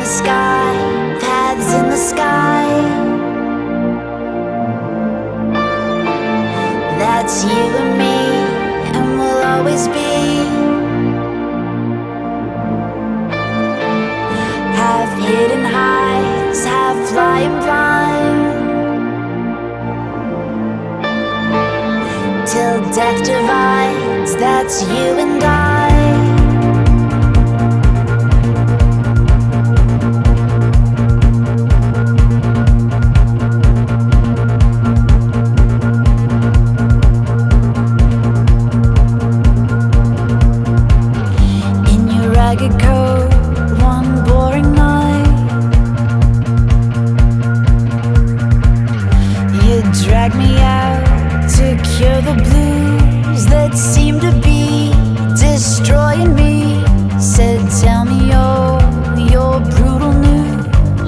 the sky, paths in the sky. That's you and me, and will always be. Half hidden highs, half flying blind, till death divides. That's you and I. Ragged coat, one boring night, you dragged me out to cure the blues that seem to be destroying me. Said, tell me your brutal news.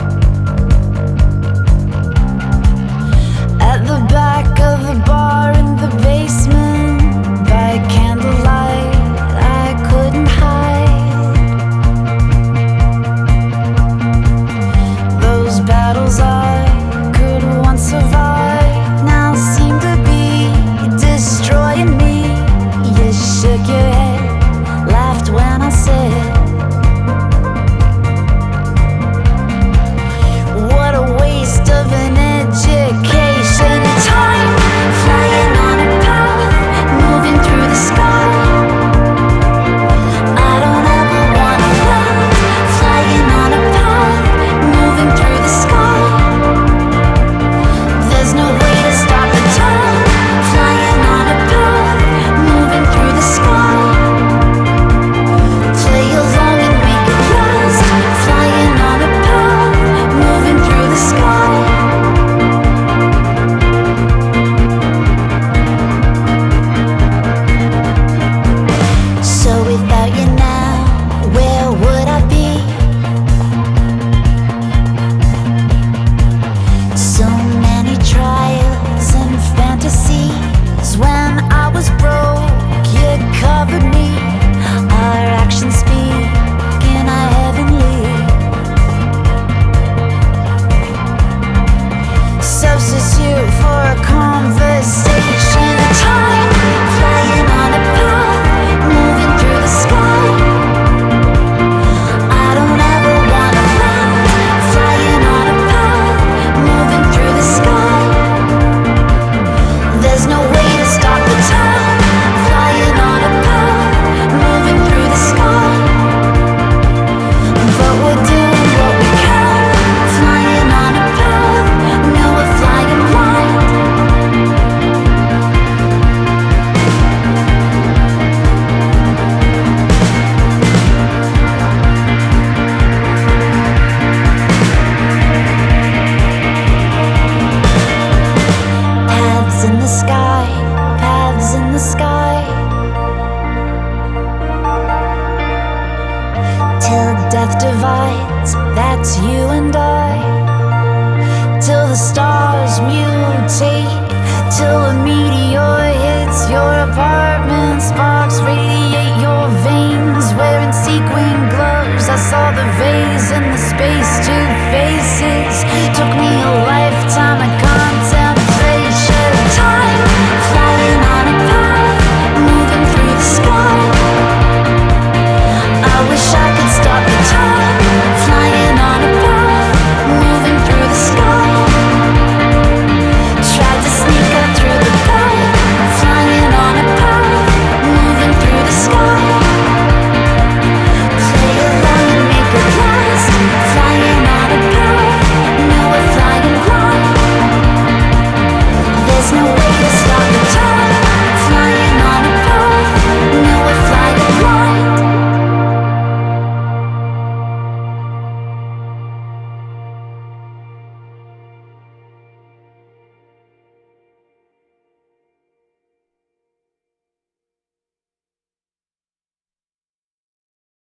At the back of the bar in the basement, by candlelight, I couldn't hide. Battles I could once survive now seem to be destroying me. You shook your head, laughed when I said, what a waste of an education. Time flying on a path, moving through the sky. I don't ever wanna land, flying on a path, moving through the sky. There's no way to stop the time, flying on a path, moving through the sky. Play along and make it last, flying on a path, moving through the sky. So without you now, where would I be? So many trials and fantasies. When I was broke, you covered me. Our actions speak in a heavenly substitute for a conversation. Time flying on a path, moving through the sky. I don't ever wanna land, flying on a path, moving through the sky. There's no way to stop the time, flying on a path, moving through the sky. But we're doing what we can, flying on a path, no, we're flying blind. Paths in the sky, paths in the sky, till death divides. That's you and I. Till the stars mutate, till a meteor hits your apartment. Sparks radiate your veins, wearing sequin gloves. I saw the vase and the space, two faces. Took me a lifetime.